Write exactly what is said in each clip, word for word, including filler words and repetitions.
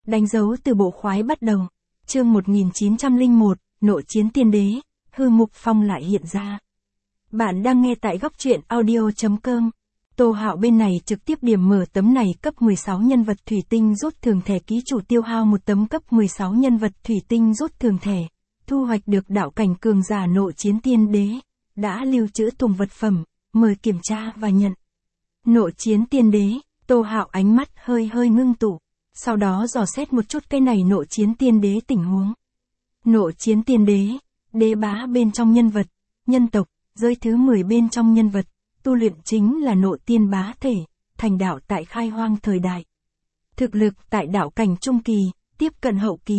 Đánh dấu từ bộ khoái bắt đầu. Chương một nghìn chín trăm lẻ một, Nội chiến tiên đế, hư mục phong lại hiện ra. Bạn đang nghe tại góc truyện audio chấm com. Tô Hạo bên này trực tiếp điểm mở tấm này cấp mười sáu nhân vật thủy tinh rút thường thẻ, ký chủ tiêu hao một tấm cấp mười sáu nhân vật thủy tinh rút thường thẻ. Thu hoạch được đạo cảnh cường giả nội chiến tiên đế. Đã lưu trữ tùng vật phẩm, mời kiểm tra và nhận. Nội chiến tiên đế, Tô Hạo ánh mắt hơi hơi ngưng tụ. Sau đó dò xét một chút cái này nội chiến tiên đế tình huống. Nội chiến tiên đế, đế bá bên trong nhân vật, nhân tộc, giới thứ mười bên trong nhân vật, tu luyện chính là nội tiên bá thể, thành đạo tại khai hoang thời đại. Thực lực tại đạo cảnh trung kỳ, tiếp cận hậu kỳ.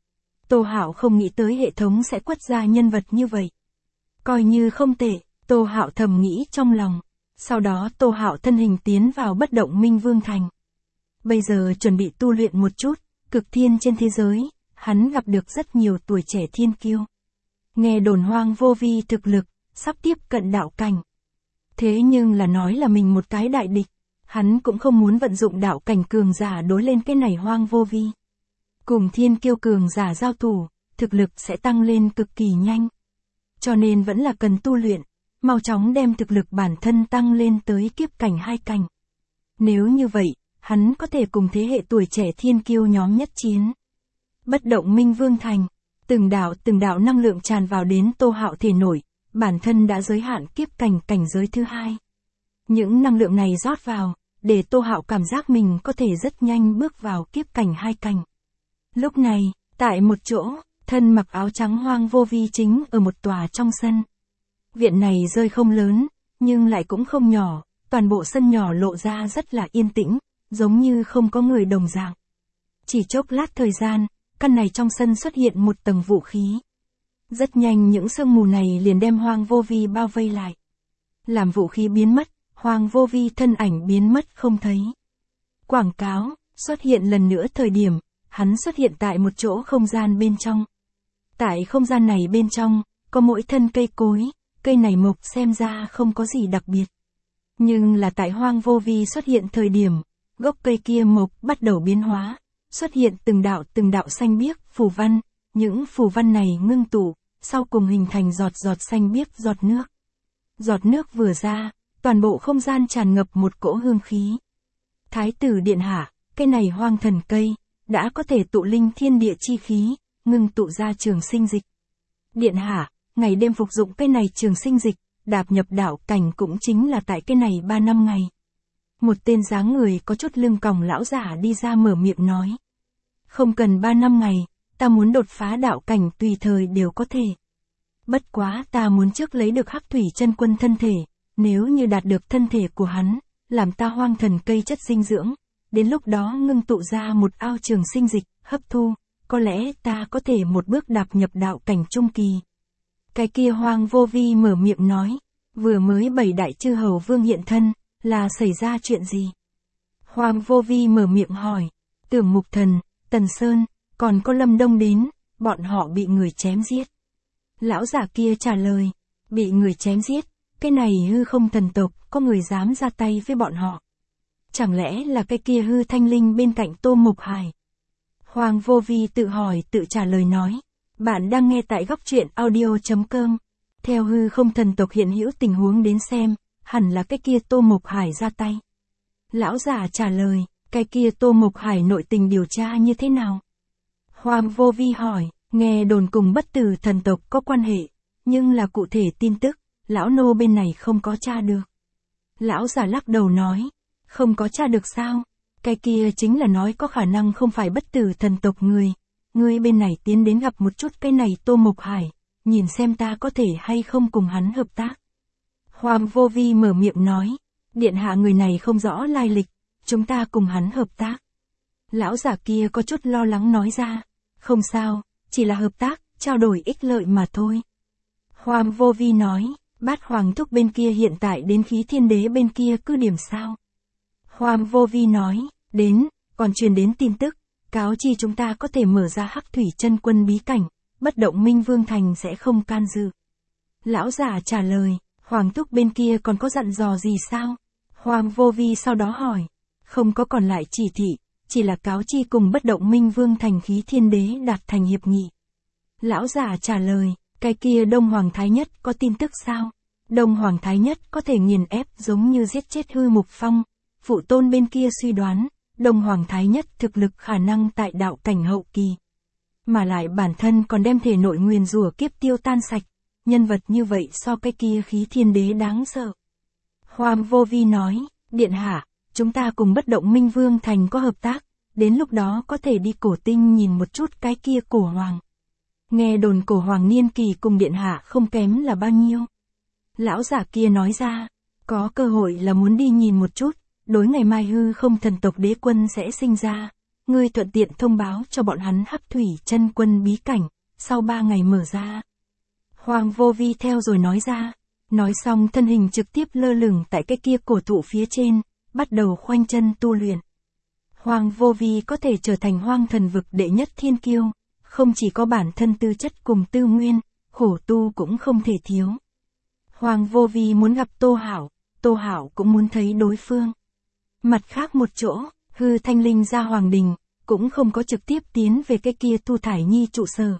Tô Hạo không nghĩ tới hệ thống sẽ quất ra nhân vật như vậy. Coi như không tệ, Tô Hạo thầm nghĩ trong lòng. Sau đó Tô Hạo thân hình tiến vào bất động minh vương thành. Bây giờ chuẩn bị tu luyện một chút, cực thiên trên thế giới, hắn gặp được rất nhiều tuổi trẻ thiên kiêu. Nghe đồn Hoang Vô Vi thực lực, sắp tiếp cận đạo cảnh. Thế nhưng là nói là mình một cái đại địch, hắn cũng không muốn vận dụng đạo cảnh cường giả đối lên cái này Hoang Vô Vi. Cùng thiên kiêu cường giả giao thủ, thực lực sẽ tăng lên cực kỳ nhanh. Cho nên vẫn là cần tu luyện, mau chóng đem thực lực bản thân tăng lên tới kiếp cảnh hai cảnh. Nếu như vậy, hắn có thể cùng thế hệ tuổi trẻ thiên kiêu nhóm nhất chiến. Bất động minh vương thành, từng đạo từng đạo năng lượng tràn vào đến Tô Hạo thể nổi, bản thân đã giới hạn kiếp cảnh cảnh giới thứ hai. Những năng lượng này rót vào, để Tô Hạo cảm giác mình có thể rất nhanh bước vào kiếp cảnh hai cảnh. Lúc này, tại một chỗ, thân mặc áo trắng Hoang Vô Vi chính ở một tòa trong sân. Viện này rơi không lớn, nhưng lại cũng không nhỏ, toàn bộ sân nhỏ lộ ra rất là yên tĩnh, giống như không có người đồng dạng. Chỉ chốc lát thời gian, căn này trong sân xuất hiện một tầng vũ khí. Rất nhanh những sương mù này liền đem Hoang Vô Vi bao vây lại. Làm vũ khí biến mất, Hoang Vô Vi thân ảnh biến mất không thấy. Quảng cáo, xuất hiện lần nữa thời điểm, hắn xuất hiện tại một chỗ không gian bên trong. Tại không gian này bên trong, có mỗi thân cây cối, cây này mộc xem ra không có gì đặc biệt. Nhưng là tại Hoang Vô Vi xuất hiện thời điểm, gốc cây kia mộc bắt đầu biến hóa, xuất hiện từng đạo từng đạo xanh biếc phù văn, những phù văn này ngưng tụ, sau cùng hình thành giọt giọt xanh biếc giọt nước. Giọt nước vừa ra, toàn bộ không gian tràn ngập một cỗ hương khí. Thái tử điện hạ, cây này hoang thần cây, đã có thể tụ linh thiên địa chi khí, ngưng tụ ra trường sinh dịch. Điện hạ, ngày đêm phục dụng cây này trường sinh dịch, đạp nhập đạo cảnh cũng chính là tại cây này ba năm ngày. Một tên dáng người có chút lưng còng lão giả đi ra mở miệng nói. Không cần ba năm ngày, ta muốn đột phá đạo cảnh tùy thời đều có thể. Bất quá ta muốn trước lấy được Hắc Thủy Chân Quân thân thể, nếu như đạt được thân thể của hắn, làm ta hoang thần cây chất dinh dưỡng, đến lúc đó ngưng tụ ra một ao trường sinh dịch, hấp thu, có lẽ ta có thể một bước đạp nhập đạo cảnh trung kỳ. Cái kia Hoang Vô Vi mở miệng nói, vừa mới bảy đại chư hầu vương hiện thân, là xảy ra chuyện gì? Hoang Vô Vi mở miệng hỏi, Tưởng Mục Thần, Tần Sơn, còn có Lâm Đông đến, bọn họ bị người chém giết. Lão giả kia trả lời, bị người chém giết, cái này hư không thần tộc, có người dám ra tay với bọn họ. Chẳng lẽ là cái kia hư thanh linh bên cạnh Tô Mộc Hải? Hoang Vô Vi tự hỏi tự trả lời nói, bạn đang nghe tại góc truyện audio chấm com. Theo hư không thần tộc hiện hữu tình huống đến xem, hẳn là cái kia Tô Mộc Hải ra tay. Lão giả trả lời, cái kia Tô Mộc Hải nội tình điều tra như thế nào? Hoang Vô Vi hỏi, nghe đồn cùng bất tử thần tộc có quan hệ, nhưng là cụ thể tin tức, lão nô bên này không có tra được. Lão giả lắc đầu nói, không có tra được sao? Cái kia chính là nói có khả năng không phải bất tử thần tộc người. Ngươi bên này tiến đến gặp một chút cái này Tô Mộc Hải, nhìn xem ta có thể hay không cùng hắn hợp tác. Hoang Vô Vi mở miệng nói, điện hạ người này không rõ lai lịch, chúng ta cùng hắn hợp tác. Lão giả kia có chút lo lắng nói ra, không sao, chỉ là hợp tác, trao đổi ích lợi mà thôi. Hoang Vô Vi nói, Bát Hoàng Thúc bên kia hiện tại đến Khí Thiên Đế bên kia cứ điểm sao? Hoang Vô Vi nói, đến, còn truyền đến tin tức, cáo chi chúng ta có thể mở ra Hắc Thủy Chân Quân bí cảnh, bất động minh vương thành sẽ không can dự. Lão giả trả lời, Hoàng Thúc bên kia còn có dặn dò gì sao? Hoang Vô Vi sau đó hỏi, không có còn lại chỉ thị, chỉ là cáo chi cùng bất động minh vương thành khí thiên đế đạt thành hiệp nghị. Lão giả trả lời, cái kia Đông Hoàng Thái Nhất có tin tức sao? Đông Hoàng Thái Nhất có thể nghiền ép giống như giết chết Hư Mục Phong. Phụ tôn bên kia suy đoán, Đông Hoàng Thái Nhất thực lực khả năng tại đạo cảnh hậu kỳ. Mà lại bản thân còn đem thể nội nguyền rủa kiếp tiêu tan sạch, nhân vật như vậy so cái kia khí thiên đế đáng sợ. Hoàng Vô Vi nói, điện hạ, chúng ta cùng bất động minh vương thành có hợp tác, đến lúc đó có thể đi cổ tinh nhìn một chút cái kia cổ hoàng. Nghe đồn cổ hoàng niên kỳ cùng điện hạ không kém là bao nhiêu. Lão giả kia nói ra, có cơ hội là muốn đi nhìn một chút, đối ngày mai hư không thần tộc đế quân sẽ sinh ra. Ngươi thuận tiện thông báo cho bọn hắn Hắc Thủy chân quân bí cảnh, sau ba ngày mở ra. Hoàng Vô Vi theo rồi nói ra, nói xong thân hình trực tiếp lơ lửng tại cái kia cổ thụ phía trên, bắt đầu khoanh chân tu luyện. Hoàng Vô Vi có thể trở thành hoang thần vực đệ nhất thiên kiêu, không chỉ có bản thân tư chất cùng tư nguyên, khổ tu cũng không thể thiếu. Hoàng Vô Vi muốn gặp Tô Hạo, Tô Hạo cũng muốn thấy đối phương. Mặt khác một chỗ, Hư Thanh Linh ra Hoàng Đình, cũng không có trực tiếp tiến về cái kia Tu Thải Nhi trụ sở,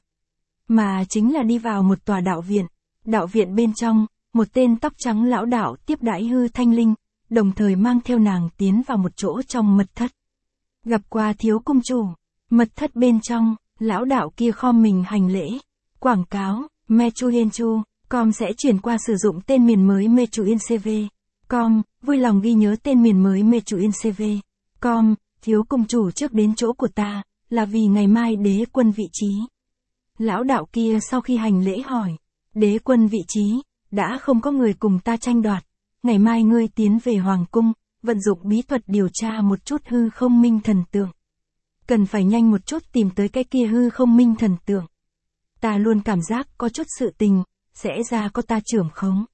mà chính là đi vào một tòa đạo viện. Đạo viện bên trong, một tên tóc trắng lão đạo tiếp đãi Hư Thanh Linh, đồng thời mang theo nàng tiến vào một chỗ trong mật thất. Gặp qua thiếu cung chủ, mật thất bên trong, lão đạo kia khom mình hành lễ. Quảng cáo, Mechuyenchu, com sẽ chuyển qua sử dụng tên miền mới Mechuyencv. Com, vui lòng ghi nhớ tên miền mới Mechuyencv. Com, thiếu cung chủ trước đến chỗ của ta, là vì ngày mai đế quân vị trí. Lão đạo kia sau khi hành lễ hỏi, đế quân vị trí, đã không có người cùng ta tranh đoạt, ngày mai ngươi tiến về hoàng cung, vận dụng bí thuật điều tra một chút hư không minh thần tượng. Cần phải nhanh một chút tìm tới cái kia hư không minh thần tượng. Ta luôn cảm giác có chút sự tình, sẽ ra có ta trưởng khống.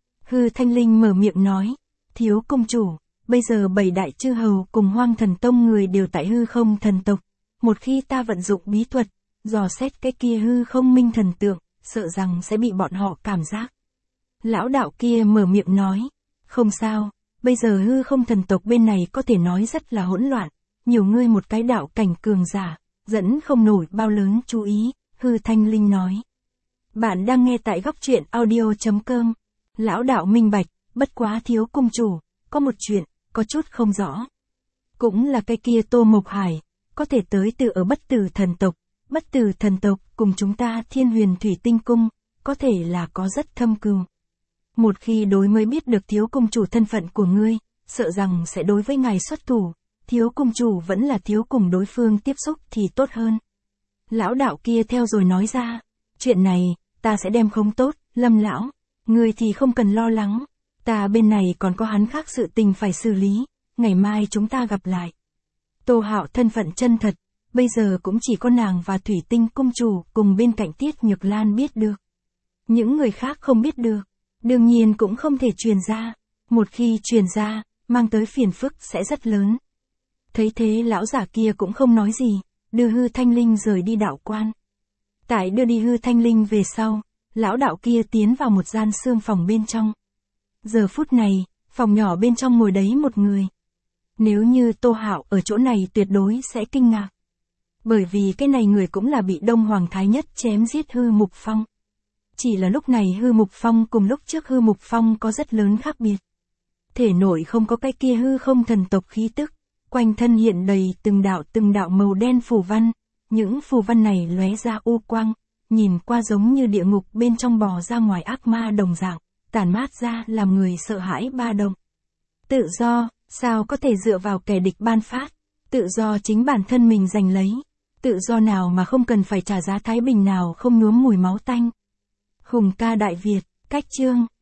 Hư Thanh Linh mở miệng nói, thiếu công chủ, bây giờ bảy đại chư hầu cùng Hoang Thần Tông người đều tại hư không thần tộc. Một khi ta vận dụng bí thuật, dò xét cái kia hư không minh thần tượng, sợ rằng sẽ bị bọn họ cảm giác. Lão đạo kia mở miệng nói, không sao, bây giờ hư không thần tộc bên này có thể nói rất là hỗn loạn, nhiều ngươi một cái đạo cảnh cường giả, dẫn không nổi bao lớn chú ý, Hư Thanh Linh nói. Bạn đang nghe tại góc truyện audio chấm com. Lão đạo minh bạch, bất quá thiếu cung chủ, có một chuyện, có chút không rõ. Cũng là cái kia Tô Mộc Hải, có thể tới từ ở bất tử thần tộc, bất tử thần tộc cùng chúng ta Thiên Huyền Thủy Tinh Cung, có thể là có rất thâm cừu. Một khi đối mới biết được thiếu cung chủ thân phận của ngươi, sợ rằng sẽ đối với ngài xuất thủ, thiếu cung chủ vẫn là thiếu cùng đối phương tiếp xúc thì tốt hơn. Lão đạo kia theo rồi nói ra, chuyện này, ta sẽ đem không tốt, Lâm lão, ngươi thì không cần lo lắng, ta bên này còn có hắn khác sự tình phải xử lý, ngày mai chúng ta gặp lại. Tô Hạo thân phận chân thật, bây giờ cũng chỉ có nàng và Thủy Tinh Cung chủ cùng bên cạnh Tiết Nhược Lan biết được. Những người khác không biết được, đương nhiên cũng không thể truyền ra, một khi truyền ra, mang tới phiền phức sẽ rất lớn. Thấy thế lão giả kia cũng không nói gì, đưa Hư Thanh Linh rời đi đạo quan. Tại đưa đi Hư Thanh Linh về sau, lão đạo kia tiến vào một gian xương phòng bên trong. Giờ phút này, phòng nhỏ bên trong ngồi đấy một người. Nếu như Tô Hạo ở chỗ này tuyệt đối sẽ kinh ngạc. Bởi vì cái này người cũng là bị Đông Hoàng Thái Nhất chém giết Hư Mục Phong. Chỉ là lúc này Hư Mục Phong cùng lúc trước Hư Mục Phong có rất lớn khác biệt. Thể nội không có cái kia hư không thần tộc khí tức, quanh thân hiện đầy từng đạo từng đạo màu đen phù văn, những phù văn này lóe ra u quang, nhìn qua giống như địa ngục bên trong bò ra ngoài ác ma đồng dạng, tản mát ra làm người sợ hãi ba động. Tự do, sao có thể dựa vào kẻ địch ban phát, tự do chính bản thân mình giành lấy, tự do nào mà không cần phải trả giá thái bình nào không nhuốm mùi máu tanh. Hùng ca Đại Việt, cách chương